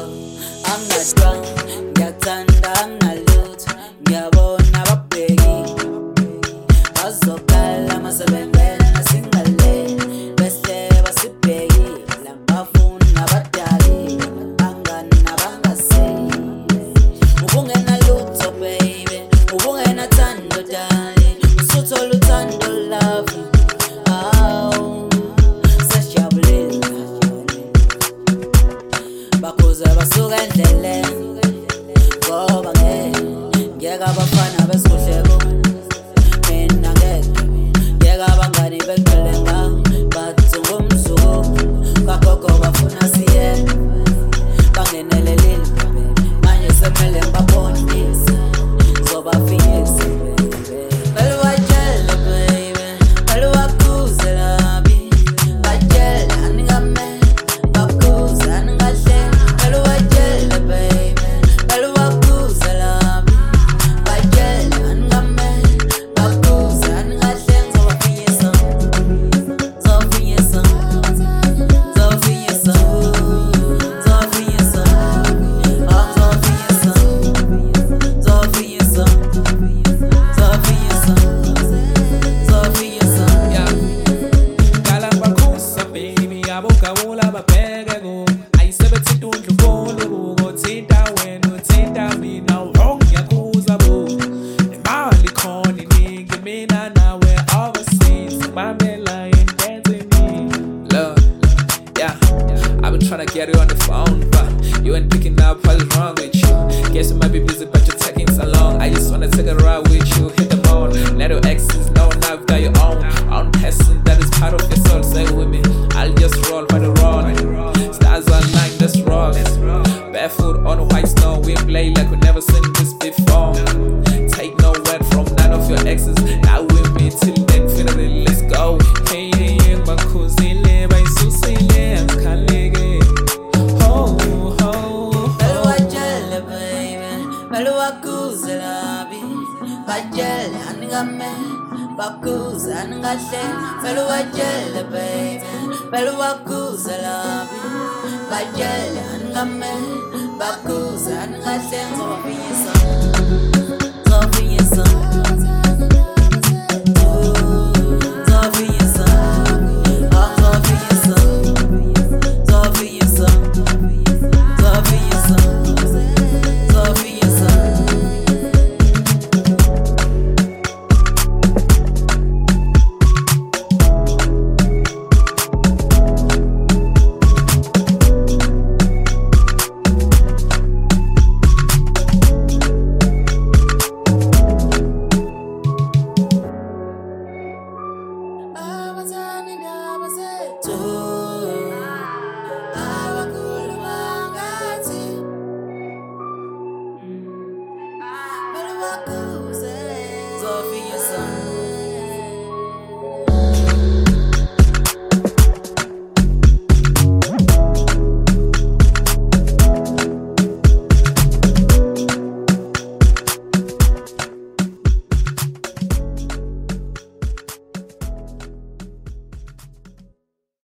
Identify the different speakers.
Speaker 1: I'm not drunk, ngiyathanda anginalutho, ngiyabona ababheki bazokhala masebengena singale bese basibheki lambafuni nabadali bangani nabangase ubungena lutho baby ubungena thando dali usuthola uthando love bakhuza basuka endleleni ngoba ngeke abafana besikuhle bona mina ngeke abangani bengcwele ngabo bathi ngumzuku kagogo bafuna siye bangenelelile manje semele ngibabonise zobafikisa
Speaker 2: Tryna get you on the phone, but you ain't picking up. What is wrong with you? Guess you might be busy, but you're taking so long. I just wanna take a ride with you, hit the moon. Let your exes know now you've got your own person that is part of your soul. Say with me, I'll just roll by the road. Stars align, let's roll. Barefoot on white snow, we play like we never seen this before. Take no word from none of your exes. Now with me till infinity, let's go. Hey, my cousin, by Susile, I'm calling.
Speaker 1: Bajele anigame bakuza angahle vele wajele baby vele wakuza labi bajele anigame bakuza angahle ngizobafiyisa